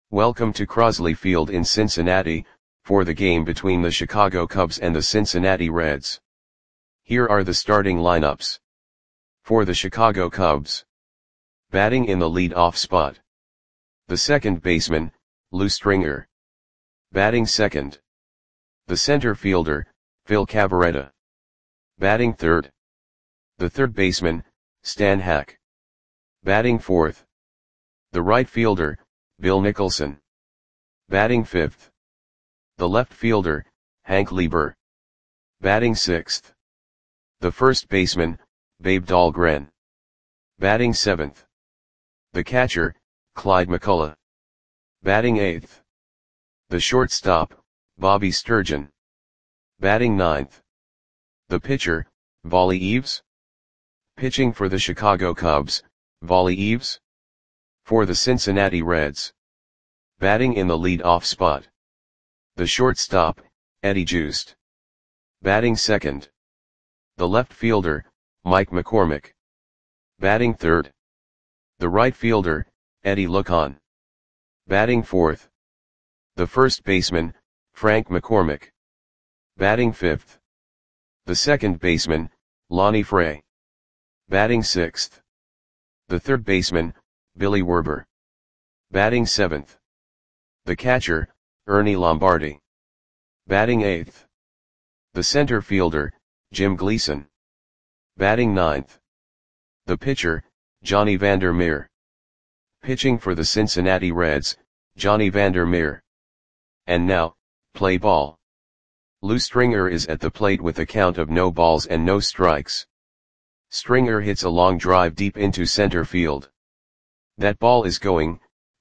Welcome to Crosley Field in Cincinnati, for the game between the Chicago Cubs and the Cincinnati Reds. Here are the starting lineups. For the Chicago Cubs. Batting in the lead-off spot. The second baseman, Lou Stringer. Batting second. The center fielder, Phil Cavarretta. Batting third. The third baseman, Stan Hack. Batting fourth. The right fielder, Bill Nicholson. Batting fifth. The left fielder, Hank Lieber. Batting sixth. The first baseman, Babe Dahlgren. Batting seventh. The catcher, Clyde McCullough. Batting eighth. The shortstop, Bobby Sturgeon. Batting ninth. The pitcher, Wally Eaves. Pitching for the Chicago Cubs, Wally Eaves. For the Cincinnati Reds. Batting in the lead-off spot. The shortstop, Eddie Joost. Batting second. The left fielder, Mike McCormick. Batting third. The right fielder, Eddie Lucon. Batting fourth. The first baseman, Frank McCormick. Batting fifth. The second baseman, Lonnie Frey. Batting sixth. The third baseman, Billy Werber. Batting seventh. The catcher, Ernie Lombardi. Batting eighth. The center fielder, Jim Gleason. Batting ninth. The pitcher, Johnny Vander Meer. Pitching for the Cincinnati Reds, Johnny Vander Meer. And now, play ball. Lou Stringer is at the plate with a count of no balls and no strikes. Stringer hits a long drive deep into center field. That ball is gone.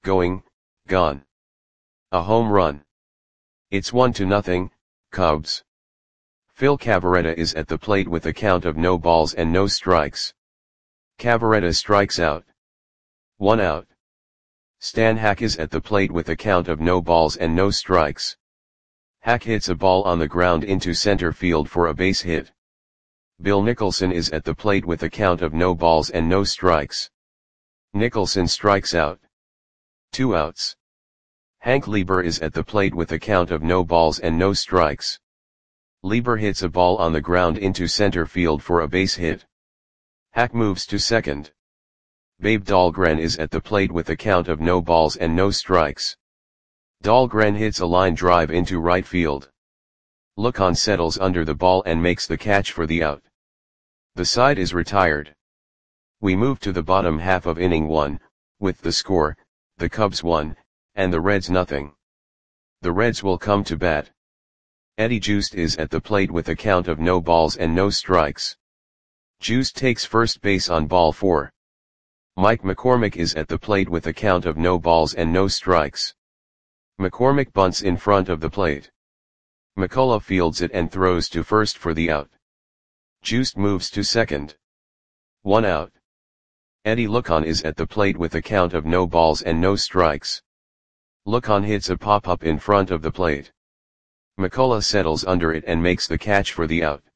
A home run. It's 1-0, Cubs. Phil Cavarretta is at the plate with a count of no balls and no strikes. Cavarretta strikes out. 1 out. Stan Hack is at the plate with a count of no balls and no strikes. Hack hits a ball on the ground into center field for a base hit. Bill Nicholson is at the plate with a count of no balls and no strikes. Nicholson strikes out. 2 outs. Hank Lieber is at the plate with a count of no balls and no strikes. Lieber hits a ball on the ground into center field for a base hit. Hack moves to second. Babe Dahlgren is at the plate with a count of no balls and no strikes. Dahlgren hits a line drive into right field. Lucon settles under the ball and makes the catch for the out. The side is retired. We move to the bottom half of inning 1, with the score, the Cubs 1, and the Reds 0. The Reds will come to bat. Eddie Joost is at the plate with a count of no balls and no strikes. Joost takes first base on ball 4. Mike McCormick is at the plate with a count of no balls and no strikes. McCormick bunts in front of the plate. McCullough fields it and throws to first for the out. Joost moves to second. 1 out. Eddie Lucon is at the plate with a count of no balls and no strikes. Lucon hits a pop-up in front of the plate. McCullough settles under it and makes the catch for the out.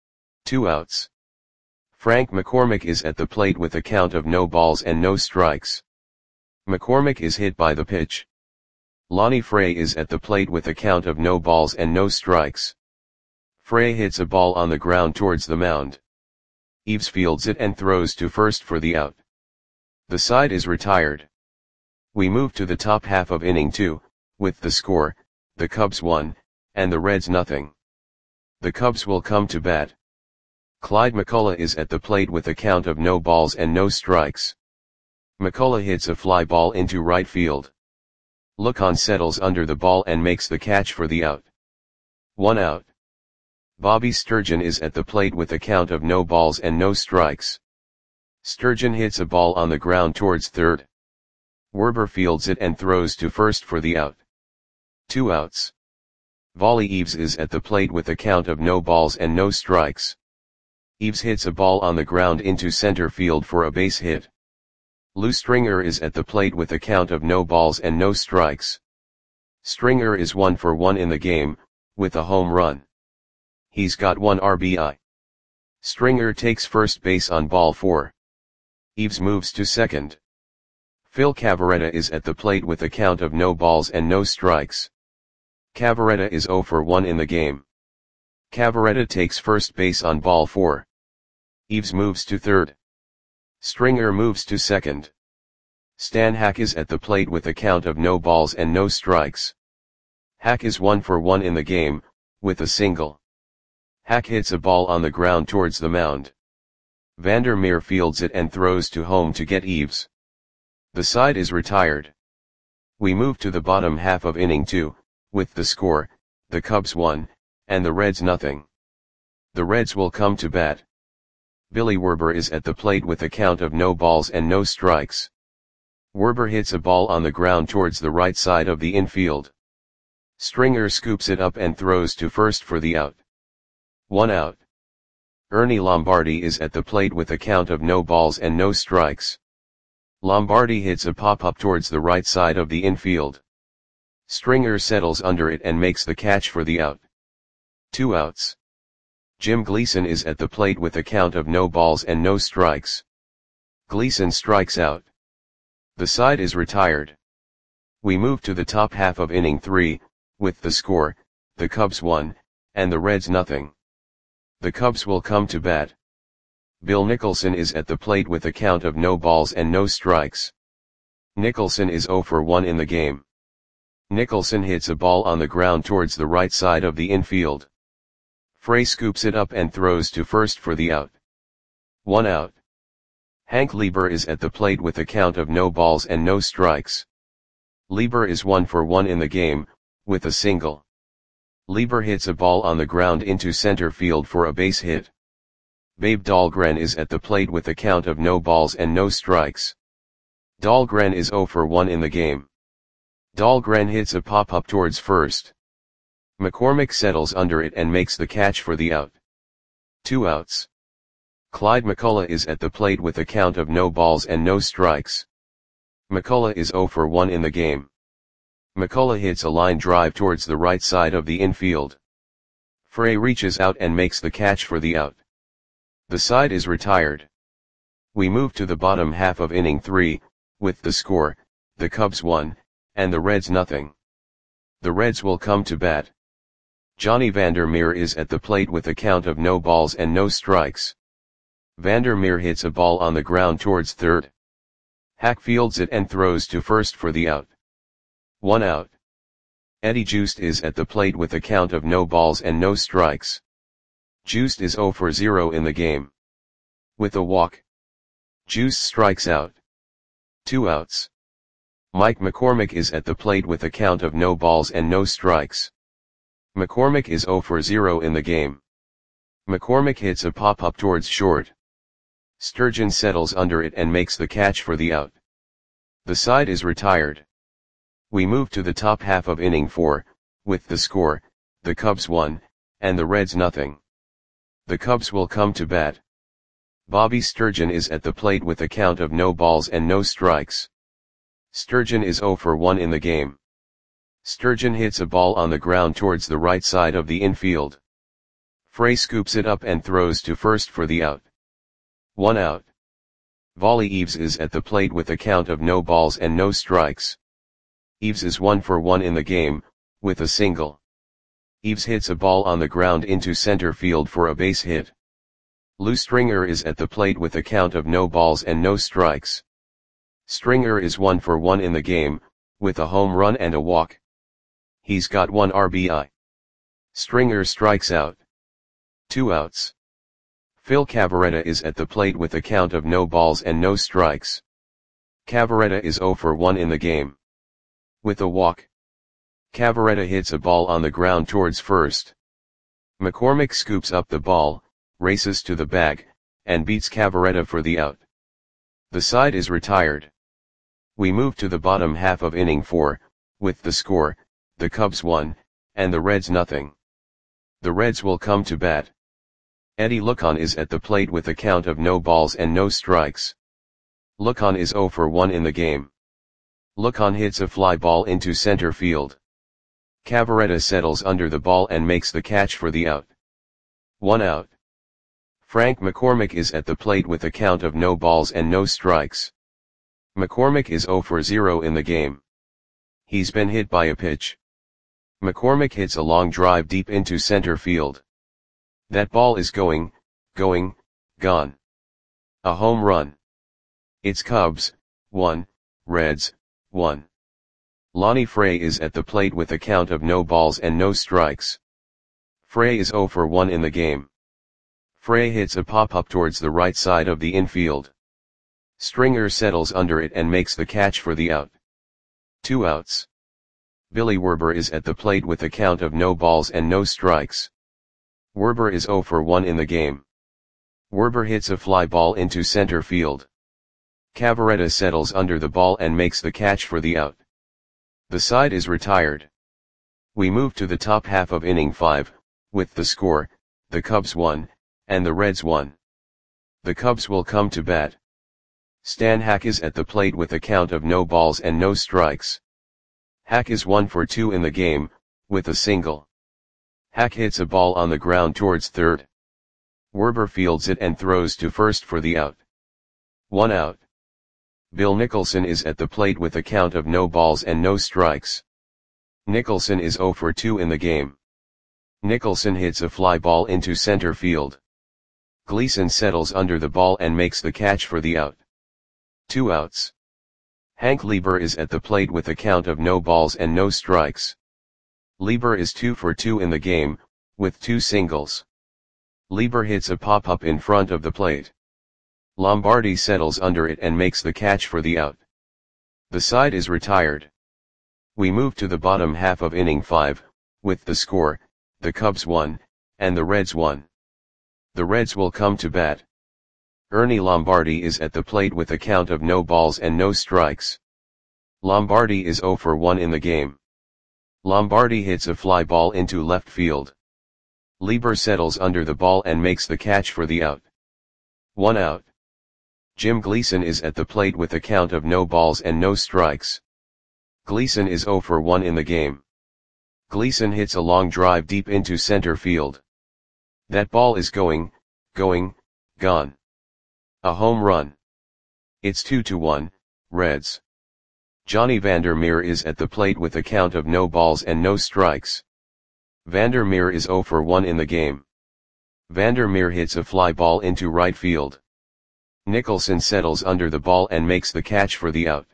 2 outs. Frank McCormick is at the plate with a count of no balls and no strikes. McCormick is hit by the pitch. Lonnie Frey is at the plate with a count of no balls and no strikes. Frey hits a ball on the ground towards the mound. Eaves fields it and throws to first for the out. The side is retired. We move to the top half of inning 2, with the score, the Cubs 1, and the Reds 0. The Cubs will come to bat. Clyde McCullough is at the plate with a count of no balls and no strikes. McCullough hits a fly ball into right field. Lucon settles under the ball and makes the catch for the out. 1 out. Bobby Sturgeon is at the plate with a count of no balls and no strikes. Sturgeon hits a ball on the ground towards third. Werber fields it and throws to first for the out. 2 outs. Wally Eaves is at the plate with a count of no balls and no strikes. Eaves hits a ball on the ground into center field for a base hit. Lou Stringer is at the plate with a count of no balls and no strikes. Stringer is 1 for 1 in the game, with a home run. He's got 1 RBI. Stringer takes first base on ball 4. Eaves moves to second. Phil Cavarretta is at the plate with a count of no balls and no strikes. Cavarretta is 0 for 1 in the game. Cavarretta takes first base on ball 4. Eves moves to third. Stringer moves to second. Stan Hack is at the plate with a count of no balls and no strikes. Hack is 1 for 1 in the game, with a single. Hack hits a ball on the ground towards the mound. Vandermeer fields it and throws to home to get Eves. The side is retired. We move to the bottom half of inning 2, with the score, the Cubs 1, and the Reds nothing. The Reds will come to bat. Billy Werber is at the plate with a count of no balls and no strikes. Werber hits a ball on the ground towards the right side of the infield. Stringer scoops it up and throws to first for the out. 1 out. Ernie Lombardi is at the plate with a count of no balls and no strikes. Lombardi hits a pop-up towards the right side of the infield. Stringer settles under it and makes the catch for the out. 2 outs. Jim Gleason is at the plate with a count of no balls and no strikes. Gleason strikes out. The side is retired. We move to the top half of inning 3, with the score, the Cubs 1, and the Reds nothing. The Cubs will come to bat. Bill Nicholson is at the plate with a count of no balls and no strikes. Nicholson is 0 for 1 in the game. Nicholson hits a ball on the ground towards the right side of the infield. Frey scoops it up and throws to first for the out. 1 out. Hank Lieber is at the plate with a count of no balls and no strikes. Lieber is 1 for 1 in the game, with a single. Lieber hits a ball on the ground into center field for a base hit. Babe Dahlgren is at the plate with a count of no balls and no strikes. Dahlgren is 0 for 1 in the game. Dahlgren hits a pop-up towards first. McCormick settles under it and makes the catch for the out. 2 outs. Clyde McCullough is at the plate with a count of no balls and no strikes. McCullough is 0 for 1 in the game. McCullough hits a line drive towards the right side of the infield. Frey reaches out and makes the catch for the out. The side is retired. We move to the bottom half of inning 3, with the score, the Cubs 1, and the Reds nothing. The Reds will come to bat. Johnny Vandermeer is at the plate with a count of no balls and no strikes. Vandermeer hits a ball on the ground towards third. Hack fields it and throws to first for the out. 1 out. Eddie Joost is at the plate with a count of no balls and no strikes. Joost is 0 for 0 in the game. With a walk. Joost strikes out. 2 outs. Mike McCormick is at the plate with a count of no balls and no strikes. McCormick is 0 for 0 in the game. McCormick hits a pop-up towards short. Sturgeon settles under it and makes the catch for the out. The side is retired. We move to the top half of inning 4, with the score, the Cubs 1, and the Reds nothing. The Cubs will come to bat. Bobby Sturgeon is at the plate with a count of no balls and no strikes. Sturgeon is 0 for 1 in the game. Sturgeon hits a ball on the ground towards the right side of the infield. Frey scoops it up and throws to first for the out. 1 out. Wally Eves is at the plate with a count of no balls and no strikes. Eves is 1 for 1 in the game, with a single. Eves hits a ball on the ground into center field for a base hit. Lou Stringer is at the plate with a count of no balls and no strikes. Stringer is 1 for 1 in the game, with a home run and a walk. He's got 1 RBI. Stringer strikes out. 2 outs. Phil Cavarretta is at the plate with a count of no balls and no strikes. Cavarretta is 0 for 1 in the game. With a walk. Cavarretta hits a ball on the ground towards first. McCormick scoops up the ball, races to the bag, and beats Cavarretta for the out. The side is retired. We move to the bottom half of inning 4, with the score, the Cubs 1, and the Reds nothing. The Reds will come to bat. Eddie Lucon is at the plate with a count of no balls and no strikes. Lucon is 0 for 1 in the game. Lucon hits a fly ball into center field. Cavarretta settles under the ball and makes the catch for the out. 1 out. Frank McCormick is at the plate with a count of no balls and no strikes. McCormick is 0 for 0 in the game. He's been hit by a pitch. McCormick hits a long drive deep into center field. That ball is going, gone. A home run. It's Cubs, 1, Reds, 1. Lonnie Frey is at the plate with a count of no balls and no strikes. Frey is 0 for 1 in the game. Frey hits a pop-up towards the right side of the infield. Stringer settles under it and makes the catch for the out. 2 outs. Billy Werber is at the plate with a count of no balls and no strikes. Werber is 0 for 1 in the game. Werber hits a fly ball into center field. Cavarretta settles under the ball and makes the catch for the out. The side is retired. We move to the top half of inning 5, with the score, the Cubs 1, and the Reds 1. The Cubs will come to bat. Stan Hack is at the plate with a count of no balls and no strikes. Hack is 1 for 2 in the game, with a single. Hack hits a ball on the ground towards third. Werber fields it and throws to first for the out. 1 out. Bill Nicholson is at the plate with a count of no balls and no strikes. Nicholson is 0 for 2 in the game. Nicholson hits a fly ball into center field. Gleason settles under the ball and makes the catch for the out. 2 outs. Hank Lieber is at the plate with a count of no balls and no strikes. Lieber is 2 for 2 in the game, with 2 singles. Lieber hits a pop-up in front of the plate. Lombardi settles under it and makes the catch for the out. The side is retired. We move to the bottom half of inning 5, with the score, the Cubs 1, and the Reds 1. The Reds will come to bat. Ernie Lombardi is at the plate with a count of no balls and no strikes. Lombardi is 0 for 1 in the game. Lombardi hits a fly ball into left field. Lieber settles under the ball and makes the catch for the out. 1 out. Jim Gleason is at the plate with a count of no balls and no strikes. Gleason is 0 for 1 in the game. Gleason hits a long drive deep into center field. That ball is going, gone. A home run. It's 2-1, Reds. Johnny Vandermeer is at the plate with a count of no balls and no strikes. Vandermeer is 0 for 1 in the game. Vandermeer hits a fly ball into right field. Nicholson settles under the ball and makes the catch for the out.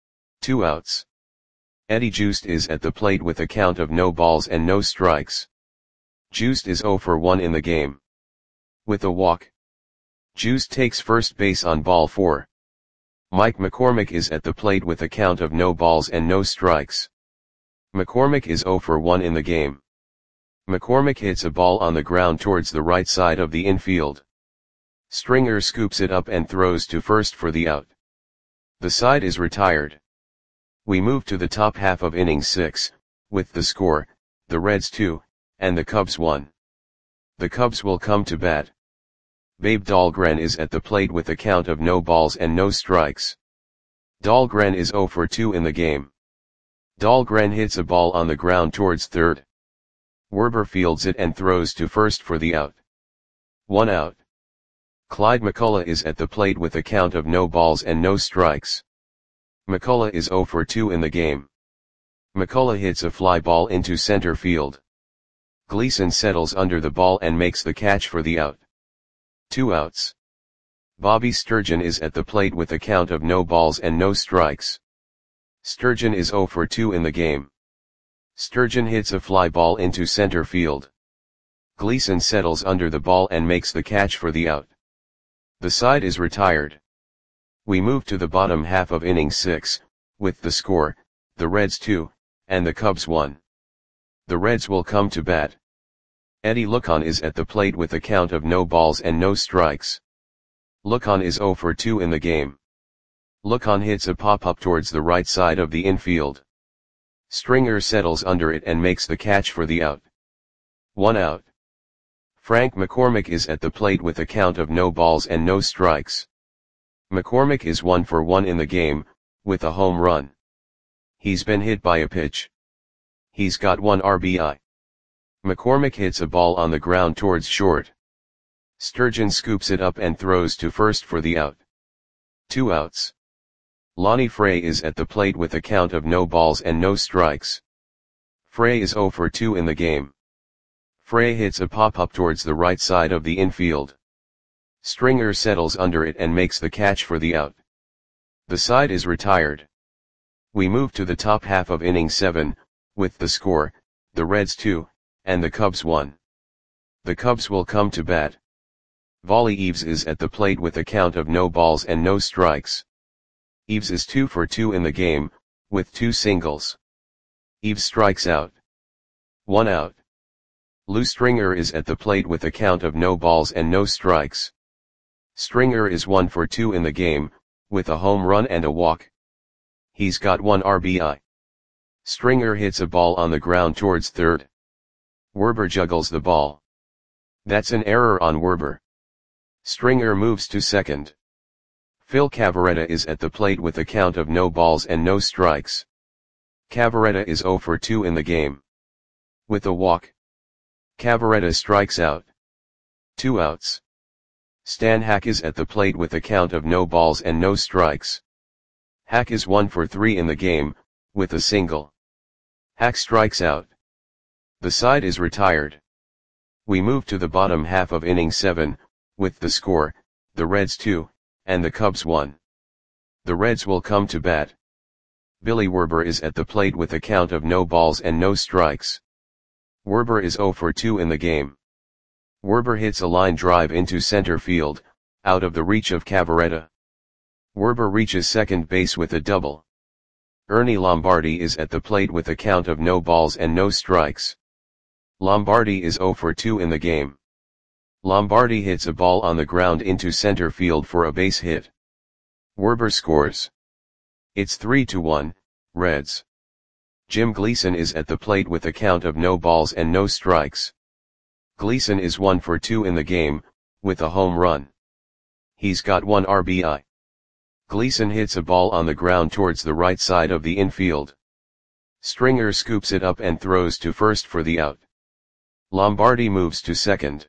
2 outs. Eddie Joost is at the plate with a count of no balls and no strikes. Joost is 0 for 1 in the game. With a walk. Joost takes first base on ball 4. Mike McCormick is at the plate with a count of no balls and no strikes. McCormick is 0 for 1 in the game. McCormick hits a ball on the ground towards the right side of the infield. Stringer scoops it up and throws to first for the out. The side is retired. We move to the top half of inning 6, with the score, the Reds 2, and the Cubs 1. The Cubs will come to bat. Babe Dahlgren is at the plate with a count of no balls and no strikes. Dahlgren is 0 for 2 in the game. Dahlgren hits a ball on the ground towards third. Werber fields it and throws to first for the out. 1 out. Clyde McCullough is at the plate with a count of no balls and no strikes. McCullough is 0 for 2 in the game. McCullough hits a fly ball into center field. Gleason settles under the ball and makes the catch for the out. 2 outs. Bobby Sturgeon is at the plate with a count of no balls and no strikes. Sturgeon is 0 for 2 in the game. Sturgeon hits a fly ball into center field. Gleason settles under the ball and makes the catch for the out. The side is retired. We move to the bottom half of inning 6, with the score, the Reds 2, and the Cubs 1. The Reds will come to bat. Eddie Lucon is at the plate with a count of no balls and no strikes. Lucon is 0 for 2 in the game. Lucon hits a pop-up towards the right side of the infield. Stringer settles under it and makes the catch for the out. 1 out. Frank McCormick is at the plate with a count of no balls and no strikes. McCormick is 1 for 1 in the game, with a home run. He's been hit by a pitch. He's got 1 RBI. McCormick hits a ball on the ground towards short. Sturgeon scoops it up and throws to first for the out. 2 outs. Lonnie Frey is at the plate with a count of no balls and no strikes. Frey is 0 for 2 in the game. Frey hits a pop-up towards the right side of the infield. Stringer settles under it and makes the catch for the out. The side is retired. We move to the top half of inning 7, with the score, the Reds 2, and the Cubs 1. The Cubs will come to bat. Wally Eaves is at the plate with a count of no balls and no strikes. Eaves is 2 for 2 in the game, with 2 singles. Eaves strikes out. 1 out. Lou Stringer is at the plate with a count of no balls and no strikes. Stringer is 1 for 2 in the game, with a home run and a walk. He's got 1 RBI. Stringer hits a ball on the ground towards third. Werber juggles the ball. That's an error on Werber. Stringer moves to second. Phil Cavarretta is at the plate with a count of no balls and no strikes. Cavarretta is 0 for 2 in the game. With a walk, Cavarretta strikes out. 2 outs. Stan Hack is at the plate with a count of no balls and no strikes. Hack is 1 for 3 in the game, with a single. Hack strikes out. The side is retired. We move to the bottom half of inning 7, with the score, the Reds 2, and the Cubs 1. The Reds will come to bat. Billy Werber is at the plate with a count of no balls and no strikes. Werber is 0 for 2 in the game. Werber hits a line drive into center field, out of the reach of Cavarretta. Werber reaches second base with a double. Ernie Lombardi is at the plate with a count of no balls and no strikes. Lombardi is 0 for 2 in the game. Lombardi hits a ball on the ground into center field for a base hit. Werber scores. It's 3-1, Reds. Jim Gleason is at the plate with a count of no balls and no strikes. Gleason is 1 for 2 in the game, with a home run. He's got 1 RBI. Gleason hits a ball on the ground towards the right side of the infield. Stringer scoops it up and throws to first for the out. Lombardi moves to second.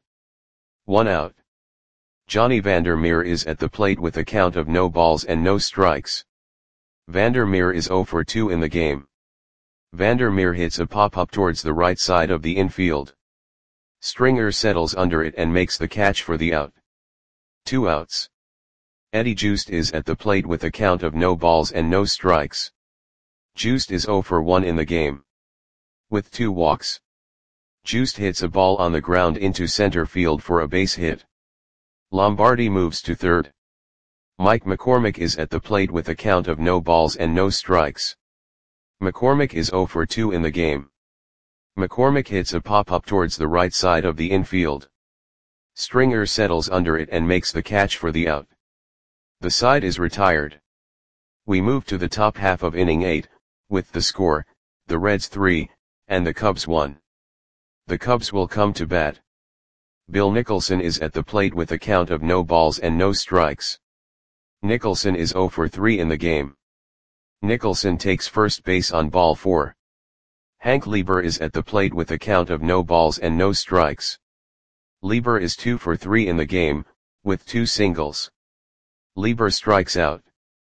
1 out. Johnny Vandermeer is at the plate with a count of no balls and no strikes. Vandermeer is 0 for 2 in the game. Vandermeer hits a pop-up towards the right side of the infield. Stringer settles under it and makes the catch for the out. 2 outs. Eddie Joost is at the plate with a count of no balls and no strikes. Joost is 0 for 1 in the game. With 2 walks. Joost hits a ball on the ground into center field for a base hit. Lombardi moves to third. Mike McCormick is at the plate with a count of no balls and no strikes. McCormick is 0 for 2 in the game. McCormick hits a pop-up towards the right side of the infield. Stringer settles under it and makes the catch for the out. The side is retired. We move to the top half of inning 8, with the score, the Reds 3, and the Cubs 1. The Cubs will come to bat. Bill Nicholson is at the plate with a count of no balls and no strikes. Nicholson is 0 for 3 in the game. Nicholson takes first base on ball 4. Hank Lieber is at the plate with a count of no balls and no strikes. Lieber is 2 for 3 in the game, with 2 singles. Lieber strikes out.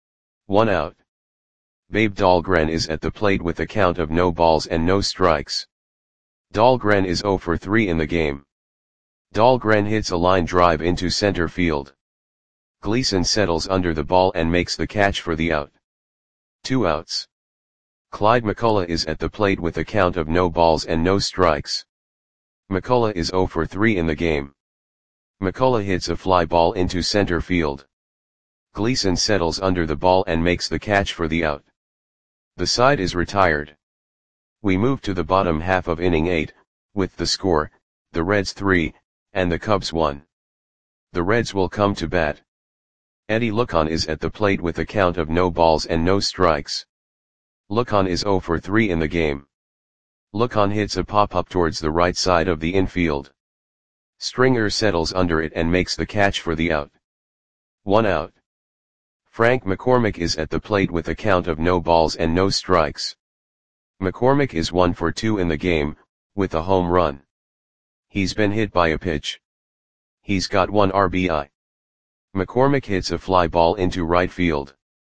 1 out. Babe Dahlgren is at the plate with a count of no balls and no strikes. Dahlgren is 0 for 3 in the game. Dahlgren hits a line drive into center field. Gleason settles under the ball and makes the catch for the out. 2 outs. Clyde McCullough is at the plate with a count of no balls and no strikes. McCullough is 0 for 3 in the game. McCullough hits a fly ball into center field. Gleason settles under the ball and makes the catch for the out. The side is retired. We move to the bottom half of inning 8, with the score, the Reds 3, and the Cubs 1. The Reds will come to bat. Eddie Lucon is at the plate with a count of no balls and no strikes. Lucon is 0 for 3 in the game. Lucon hits a pop-up towards the right side of the infield. Stringer settles under it and makes the catch for the out. 1 out. Frank McCormick is at the plate with a count of no balls and no strikes. McCormick is 1 for 2 in the game, with a home run. He's been hit by a pitch. He's got 1 RBI. McCormick hits a fly ball into right field.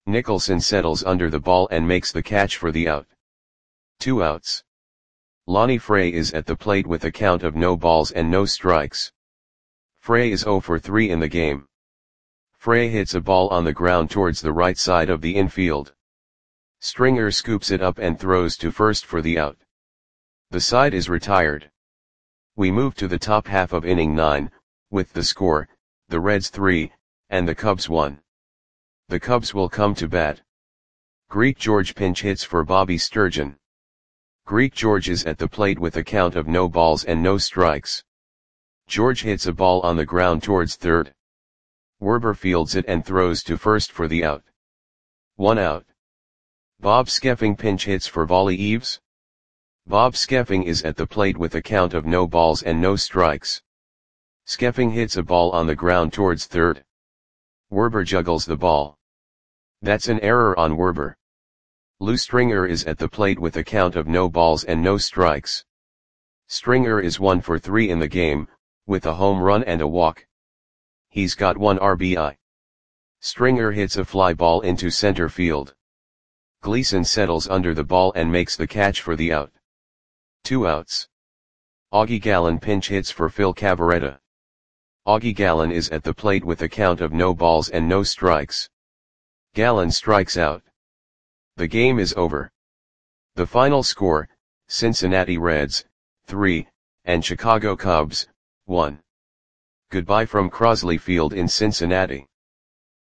Nicholson settles under the ball and makes the catch for the out. 2 outs. Lonnie Frey is at the plate with a count of no balls and no strikes. Frey is 0 for 3 in the game. Frey hits a ball on the ground towards the right side of the infield. Stringer scoops it up and throws to first for the out. The side is retired. We move to the top half of inning 9, with the score, the Reds 3, and the Cubs 1. The Cubs will come to bat. Greek George pinch hits for Bobby Sturgeon. Greek George is at the plate with a count of no balls and no strikes. George hits a ball on the ground towards third. Werber fields it and throws to first for the out. 1 out. Bob Skeffing pinch hits for Wally Eaves. Bob Skeffing is at the plate with a count of no balls and no strikes. Skeffing hits a ball on the ground towards third. Werber juggles the ball. That's an error on Werber. Lou Stringer is at the plate with a count of no balls and no strikes. Stringer is 1 for 3 in the game, with a home run and a walk. He's got 1 RBI. Stringer hits a fly ball into center field. Gleason settles under the ball and makes the catch for the out. 2 outs. Augie Gallen pinch hits for Phil Cavarretta. Augie Gallen is at the plate with a count of no balls and no strikes. Gallen strikes out. The game is over. The final score, Cincinnati Reds, 3, and Chicago Cubs, 1. Goodbye from Crosley Field in Cincinnati.